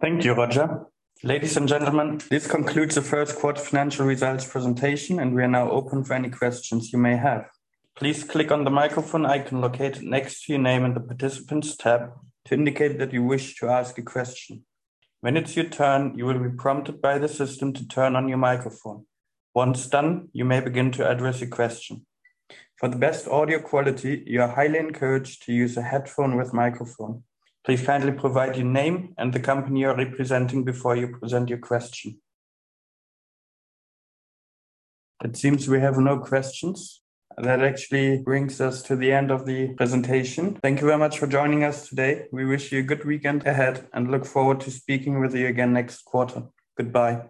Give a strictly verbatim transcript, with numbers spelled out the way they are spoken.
Thank you, Roger. Ladies and gentlemen, this concludes the first quarter financial results presentation, and we are now open for any questions you may have. Please click on the microphone icon located next to your name in the Participants tab to indicate that you wish to ask a question. When it's your turn, you will be prompted by the system to turn on your microphone. Once done, you may begin to address your question. For the best audio quality, you are highly encouraged to use a headphone with microphone. Please kindly provide your name and the company you're representing before you present your question. It seems we have no questions. That actually brings us to the end of the presentation. Thank you very much for joining us today. We wish you a good weekend ahead and look forward to speaking with you again next quarter. Goodbye.